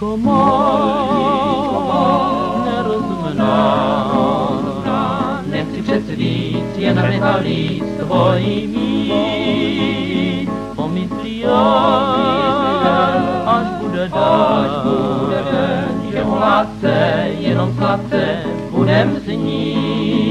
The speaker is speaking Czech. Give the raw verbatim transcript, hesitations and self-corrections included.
Liško má nerozumná, nechci přec víc, jen nehalí svojí mít. Pomyslí až bude dát, že o lásce jenom sladce budem snít.